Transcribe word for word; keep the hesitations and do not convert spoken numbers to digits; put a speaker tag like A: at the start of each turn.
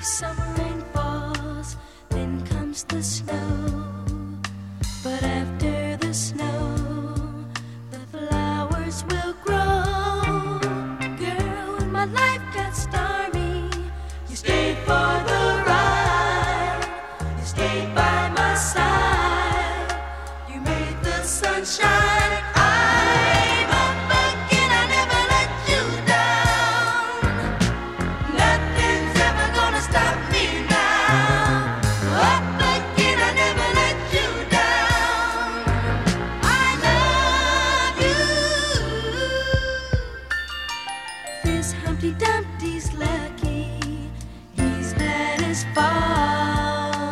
A: summer rain falls, then comes the snow. But after the snow, the flowers will grow. Girl, when my life got stormy, you stayed for the ride. You stayed by